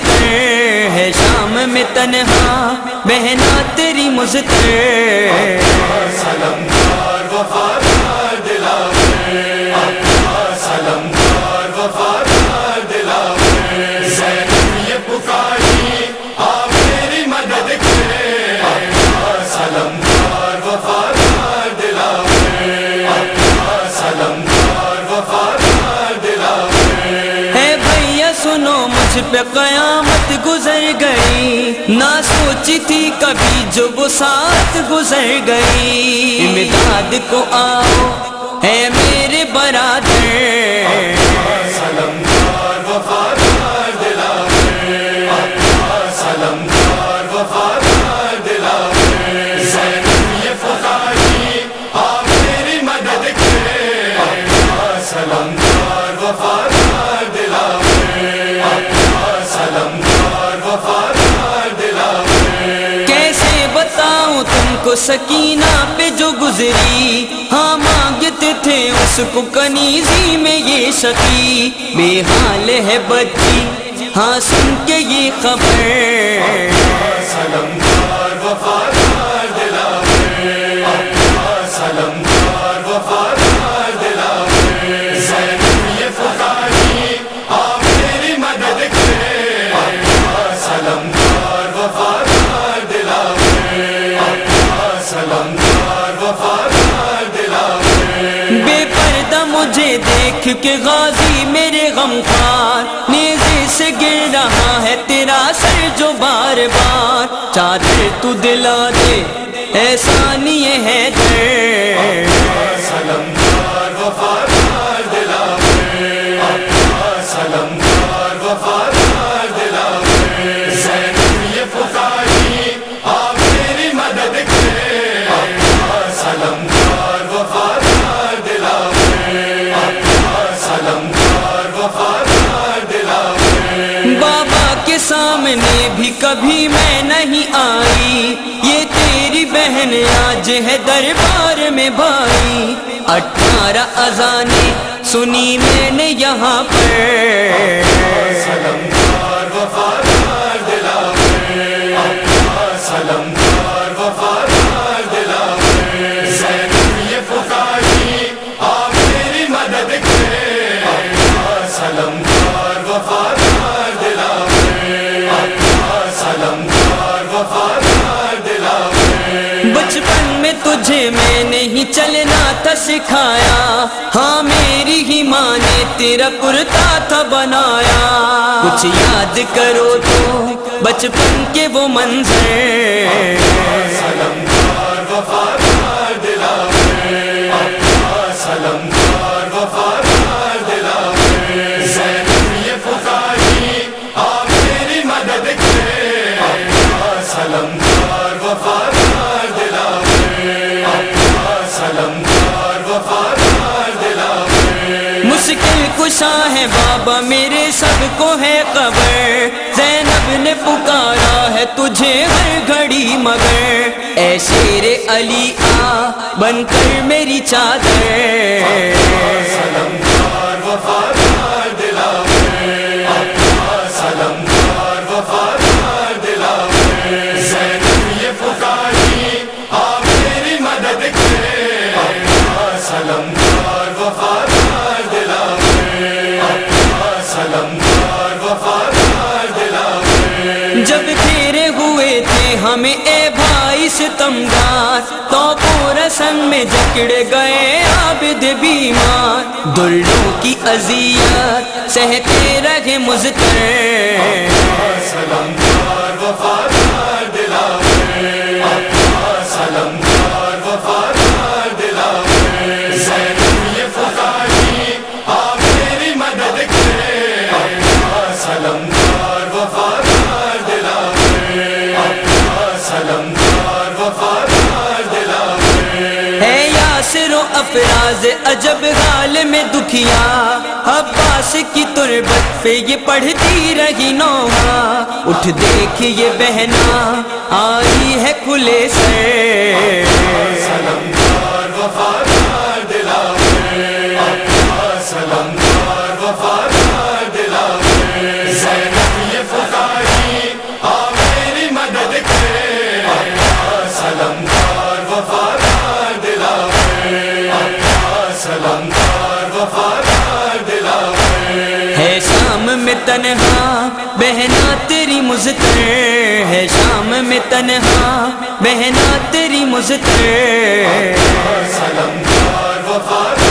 مستر ہے شام میں تنہا بہنا تیری مزتر سلمدار وفادار دلاور سلمدار وفادار دلاور زینب یہ پکاری آپ میری مدد کرے سلمدار وفادار دلاور سلمدار وفادار دلاور ہے بھیا سنو مجھ پہ قیامت گزر گئی نہ سوچی تھی کبھی جو وہ ساتھ گزر گئی امداد کو آؤ ہے میرے برادر سلمدار وفادار دلاور سلمدار وفادار دلاور زینب یہ پکاری آپ میری مدد کرے سلمدار وفادار دلاور سلمدار وفادار دلاور کیسے بتاؤں تم کو سکینہ پہ جو گزری ہاں مانگتے تھے اس کو کنیزی میں یہ شقی بے حال ہے بچی ہاں سن کے یہ خبر سلمدار وفادار دلاور سلمدار وفادار دلاور زینب یہ پکاری آپ میری مدد کرے سلمدار وفادار دلاور سلمدار وفادار دلاور بے پردہ مجھے دیکھ کے غازی میرے غمخوار نیزے سے گر رہا ہے تیرا سر جو بار بار چادر تو دلا دے احسان یہ ہے در سلمدار وفادار دلاور سلمدار وفادار دلاور زینب یہ پکاری آپ میری مدد کرے سلمدار وفادار دلاور سلمدار وفادار دلاور بابا کے سامنے بھی کبھی میں نہیں آئی یہ تیری بہن آج ہے دربار میں بھائی 18 اذانیں سنی میں نے یہاں پر سلمدار وفادار دلاور سلمدار وفادار دلاور زینب یہ پکاری آپ میری مدد کرے سلمدار وفادار دلاور سلمدار وفادار دلاور بچپن میں تجھے میں نے ہی چلنا تھا سکھایا ہاں میری ہی ماں نے تیرا کرتا تھا بنایا کچھ یاد کرو تو بچپن کے وہ منظر سلمدار وفادار دلاور سلمدار وفادار دلاور زینب یہ پکاری آپ میری مدد کرے سلمدار وفادار دلاور سلمدار وفادار دلاور مشکل کشا ہے بابا میرے سب کو ہے خبر زینب نے پکارا ہے تجھے ہر گھڑی مگر اے شیر علی آ بن کر میری چادر سلمدار وفادار دلاور سلمدار وفادار دلاور زینب یہ پکاری آپ میری مدد کرے سلمدار وفادار دلاور سلمدار وفادار دلاور جب گھیرے ہوئے تھے ہمیں اے بھائی ستمگار تو رسم میں جکڑ گئے عابد بیمار دلوں کی اذیت سہتے رہے مضطر سلمدار وفادار دلاور سلمدار وفادار دلاور زینب یہ پکاری آپ میری مدد کرے سلمدار وفادار دلاور سلمدار وفادار دلاور ہے یاسر و افراز عجب حال میں دکھیا عباس کی تربت پہ یہ پڑھتی رہی نوحہ اٹھ دیکھ یہ بہنا آئی ہے کھلے سے سلمدار وفادار دلاور سلمدار وفادار دلاور زینب یہ پکاری تیری مضطر ہے، شام میں تنہا بہنا تیری مضطر. سلمدار وفادار